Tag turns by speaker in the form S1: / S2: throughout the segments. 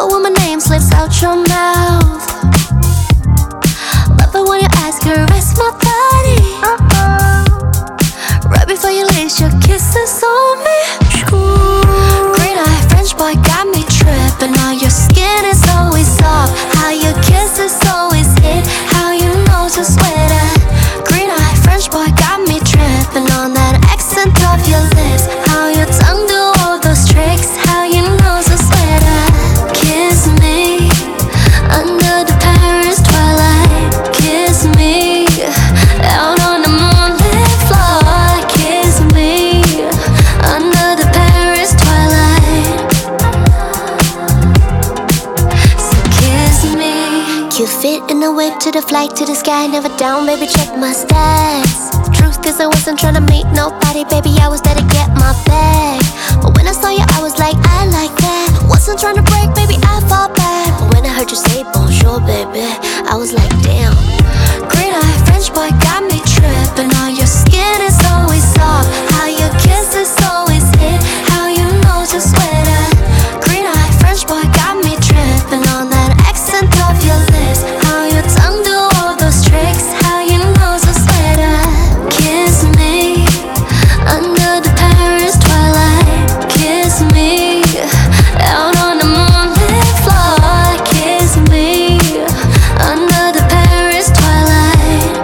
S1: it when my name slips out your mouth. Love it when you ask her, rest my body. Right before you lace your kisses on me. Green eye French boy got me tripping. Now your skin is always soft. How your kisses always hit. How your nose is wetter. Green eye French boy got me tripping on that accent of your lips. How your tongue do all those tricks. How your nose is wetter. Kiss me under the Paris twilight. Kiss me out on the moonlit floor. Kiss me under the Paris twilight. So kiss me. Cute fit in the whip to the flight to the sky. Never down, baby, check my stats. Truth is I wasn't tryna meet nobody, baby, I was there to get my bag. But when I saw you, I was like, I like that. Wasn't tryna break, baby, I fall back. But when I heard you say bonjour, baby, I was like, damn. Green eye French boy got me tripping. Now your skin is always soft. How your kisses always hit. How your nose is wetter. Green eye French boy got me tripping on that accent of your lips. How your tongue do all those tricks. How your nose is wetter. Kiss me under the Paris twilight. Kiss me out on the moonlit floor. Kiss me under the Paris twilight.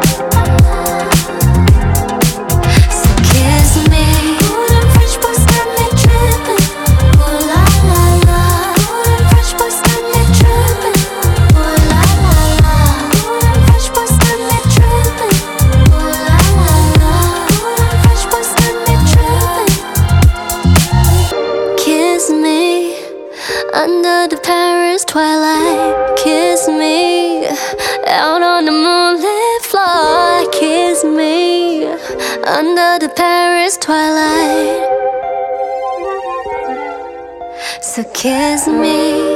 S1: So kiss me. Ooh, them French boys got me tripping. Ooh la la la. Ooh, them French boys got me tripping. Ooh la la la. Ooh, them French boys got me tripping. Ooh la la la. Ooh, them French boys got me tripping. Kiss me under the Paris twilight. Kiss me out on the moonlit floor. Kiss me under the Paris twilight. So kiss me.